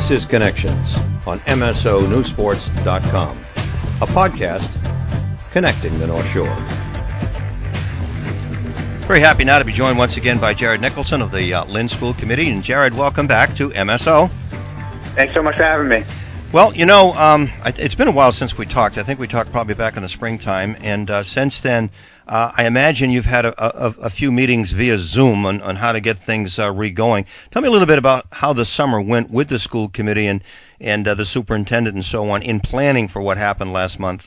This is Connections on MSONewsports.com, a podcast connecting the North Shore. Very happy now to be joined once again by Jared Nicholson of the Lynn School Committee. And Jared, welcome back to MSO. Thanks so much for having me. Well, you know, it's been a while since we talked. I think we talked probably back in the springtime. And since then, I imagine you've had a few meetings via Zoom on how to get things re-going. Tell me a little bit about how the summer went with the school committee and the superintendent and so on in planning for what happened last month.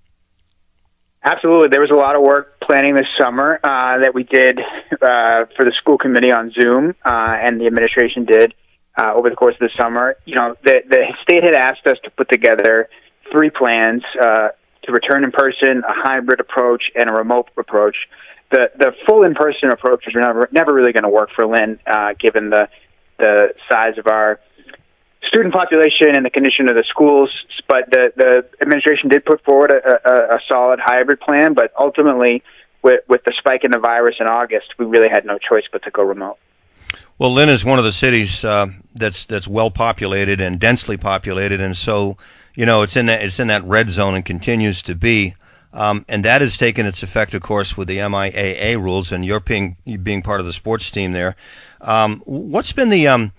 Absolutely. There was a lot of work planning this summer that we did for the school committee on Zoom, and the administration did over the course of the summer. You know, the state had asked us to put together 3 plans to return in person, a hybrid approach, and a remote approach. The full in-person approach is never really going to work for Lynn, given the size of our student population and the condition of the schools, but the administration did put forward a solid hybrid plan, but ultimately, with the spike in the virus in August, we really had no choice but to go remote. Well, Lynn is one of the cities that's well populated and densely populated, and so, you know, it's in that red zone and continues to be, and that has taken its effect, of course, with the MIAA rules, and you're being part of the sports team there. What's been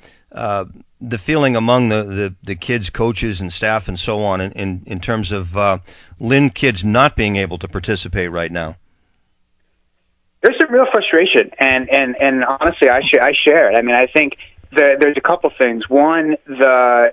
the feeling among the kids, coaches, and staff and so on in terms of Lynn kids not being able to participate right now? There's some real frustration, and honestly, I share it. I mean, I think there's a couple things. One, the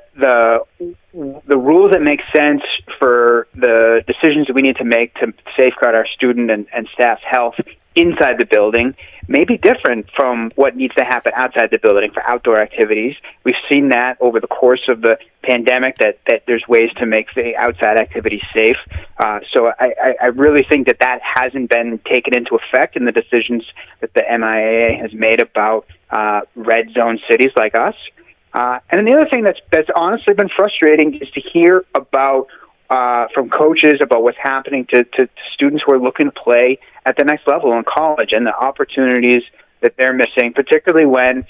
rules that make sense for the decisions that we need to make to safeguard our student and staff's health inside the building may be different from what needs to happen outside the building for outdoor activities. We've seen that over the course of the pandemic that there's ways to make the outside activities safe. So I really think that hasn't been taken into effect in the decisions that the MIAA has made about red zone cities like us. And then the other thing that's honestly been frustrating is to hear about from coaches about what's happening to students who are looking to play at the next level in college and the opportunities that they're missing, particularly when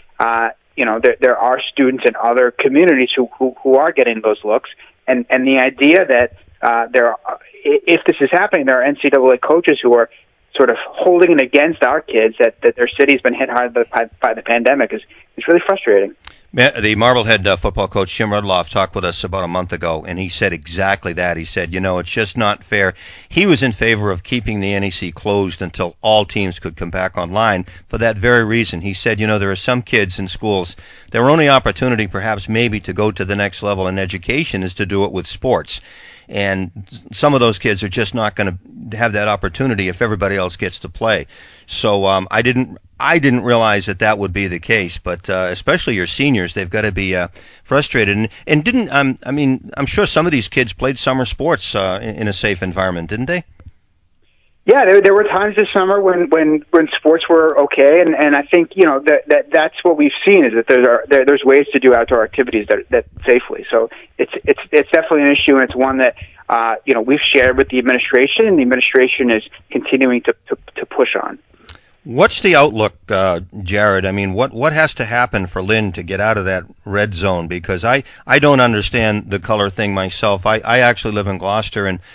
there are students in other communities who are getting those looks, and the idea that if this is happening, there are NCAA coaches who are sort of holding it against our kids that their city's been hit hard by the pandemic is really frustrating. The Marblehead football coach, Jim Rudloff, talked with us about a month ago, and he said exactly that. He said, you know, it's just not fair. He was in favor of keeping the NEC closed until all teams could come back online for that very reason. He said, you know, there are some kids in schools, their only opportunity perhaps maybe to go to the next level in education is to do it with sports. And some of those kids are just not going to have that opportunity if everybody else gets to play. So I didn't realize that would be the case, but especially your seniors, they've got to be frustrated. And didn't I mean, I'm sure some of these kids played summer sports in a safe environment, didn't they? Yeah, there were times this summer when sports were okay, and I think, you know, that's what we've seen is that there's ways to do outdoor activities that safely. So it's definitely an issue, and it's one that we've shared with the administration, and the administration is continuing to push on. What's the outlook, Jared? I mean, what has to happen for Lynn to get out of that red zone? Because I don't understand the color thing myself. I actually live in Gloucester, and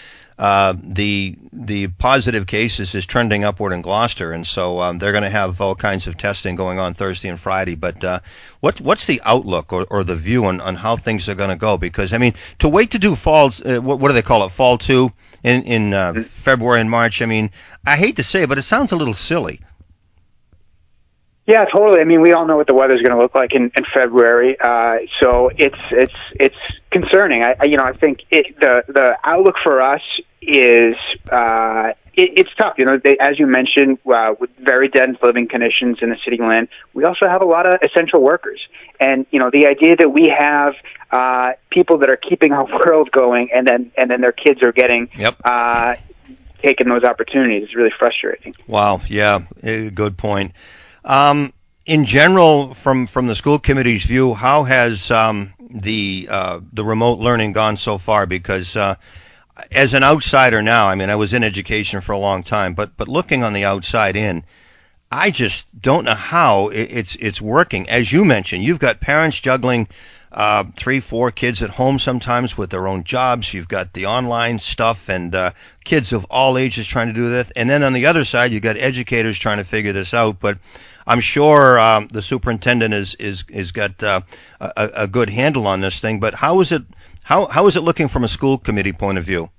the positive cases is trending upward in Gloucester, and so they're going to have all kinds of testing going on Thursday and Friday. But what's the outlook or the view on how things are going to go? Because I mean, to wait to do fall, what do they call it, fall 2 in February and March? I mean, I hate to say it, but it sounds a little silly. Yeah, totally. I mean, we all know what the weather's going to look like in February, so it's concerning. I think the outlook for us is it's tough. You know, as you mentioned, with very dense living conditions in the city of Lynn, we also have a lot of essential workers, and you know, the idea that we have people that are keeping our world going, and then their kids are getting taking those opportunities is really frustrating. Wow. Yeah. Good point. In general, from the school committee's view, how has the remote learning gone so far? Because as an outsider now, I mean, I was in education for a long time, but looking on the outside in, I just don't know how it's working. As you mentioned, you've got parents juggling 3, 4 kids at home sometimes with their own jobs. You've got the online stuff and kids of all ages trying to do this. And then on the other side, you've got educators trying to figure this out. But I'm sure the superintendent is got a good handle on this thing. But how is it looking from a school committee point of view?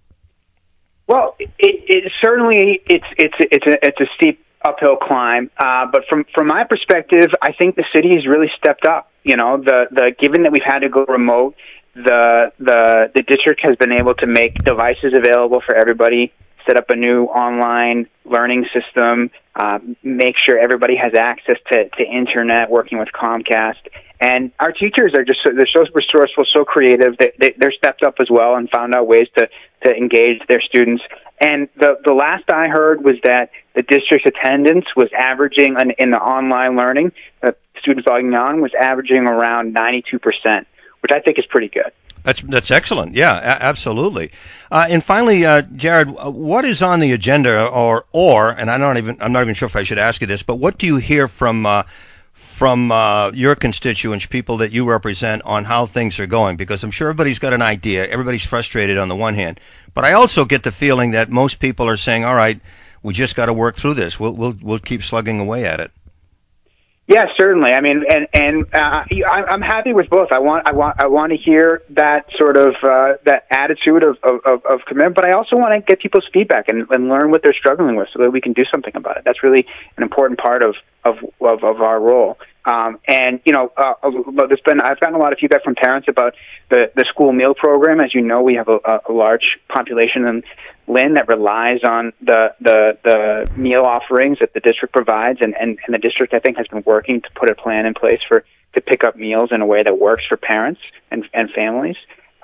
Well, it certainly it's a steep uphill climb, but from my perspective, I think the city has really stepped up. You know, the given that we've had to go remote, the district has been able to make devices available for everybody, set up a new online learning system, make sure everybody has access to internet, working with Comcast. And our teachers are they're so resourceful, so creative. They're stepped up as well and found out ways to engage their students. And the last I heard was that the district's attendance was averaging in the online learning, students logging on was averaging around 92%, which I think is pretty good. That's excellent. Yeah, absolutely. And finally, Jared, what is on the agenda, or and I'm not even sure if I should ask you this, but what do you hear from your constituents, people that you represent, on how things are going? Because I'm sure everybody's got an idea. Everybody's frustrated on the one hand, but I also get the feeling that most people are saying, "All right, we just got to work through this. We'll keep slugging away at it." Yeah, certainly. I mean, and I'm happy with both. I want to hear that sort of that attitude of commitment, but I also want to get people's feedback and learn what they're struggling with, so that we can do something about it. That's really an important part of our role. And you know, I've gotten a lot of feedback from parents about the school meal program. As you know, we have a large population in Lynn that relies on the meal offerings that the district provides, and the district, I think, has been working to put a plan in place to pick up meals in a way that works for parents and families.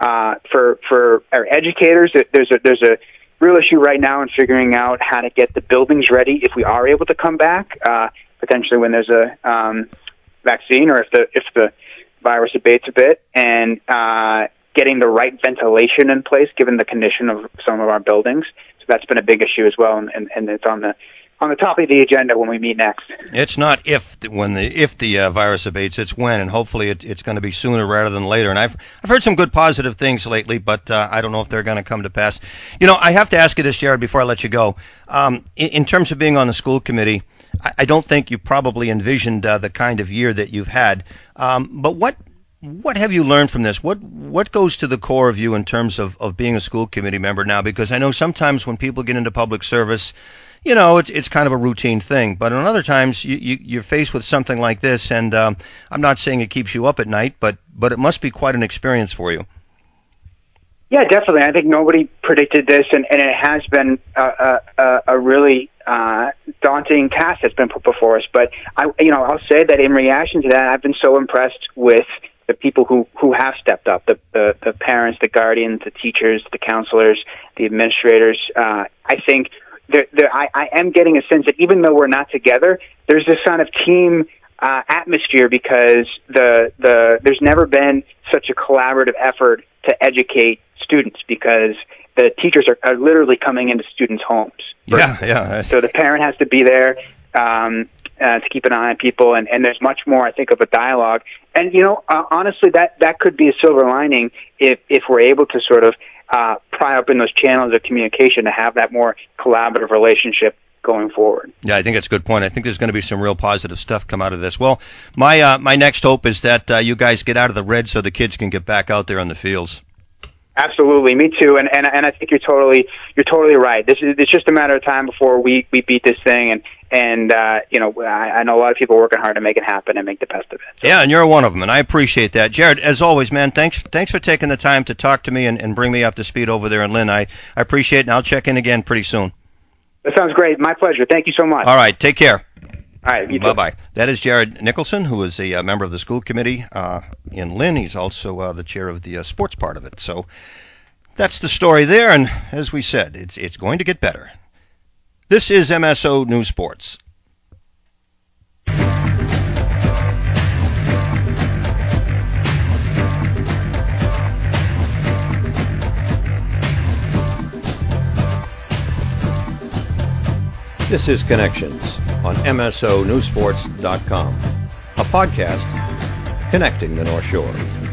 For our educators, there's a real issue right now in figuring out how to get the buildings ready if we are able to come back, potentially when there's a vaccine, or if the virus abates a bit, and getting the right ventilation in place given the condition of some of our buildings. So that's been a big issue as well, and it's on the top of the agenda when we meet next. It's not if the virus abates, it's when, and hopefully it's going to be sooner rather than later. And I've heard some good positive things lately, but I don't know if they're going to come to pass. You know, I have to ask you this, Jared, before I let you go. In terms of being on the school committee, I don't think you probably envisioned the kind of year that you've had. But what have you learned from this? What goes to the core of you in terms of being a school committee member now? Because I know sometimes when people get into public service, you know, it's kind of a routine thing. But on other times, you're faced with something like this, and I'm not saying it keeps you up at night, but it must be quite an experience for you. Yeah, definitely. I think nobody predicted this, and it has been a really daunting task that's been put before us. But I'll say that in reaction to that, I've been so impressed with the people who have stepped up, the parents, the guardians, the teachers, the counselors, the administrators. I think I am getting a sense that even though we're not together, there's this kind of team atmosphere, because there's never been such a collaborative effort to educate students, because the teachers are literally coming into students' homes. Yeah. So the parent has to be there to keep an eye on people, and there's much more, I think, of a dialogue. And honestly, that could be a silver lining if we're able to sort of pry open those channels of communication to have that more collaborative relationship going forward. Yeah, I think that's a good point. I think there's going to be some real positive stuff come out of this. Well, my next hope is that you guys get out of the red so the kids can get back out there on the fields. Absolutely, me too, and I think you're totally right. It's just a matter of time before we beat this thing, and I know a lot of people are working hard to make it happen and make the best of it. So. Yeah, and you're one of them, and I appreciate that, Jared. As always, man, thanks for taking the time to talk to me and bring me up to speed over there in Lynn. I appreciate it, and I'll check in again pretty soon. That sounds great. My pleasure. Thank you so much. All right, take care. All right, you too. Bye-bye. That is Jared Nicholson, who is a member of the school committee in Lynn. He's also the chair of the sports part of it. So that's the story there, and as we said, it's going to get better. This is MSO News Sports. This is Connections on MSONewsports.com, a podcast connecting the North Shore.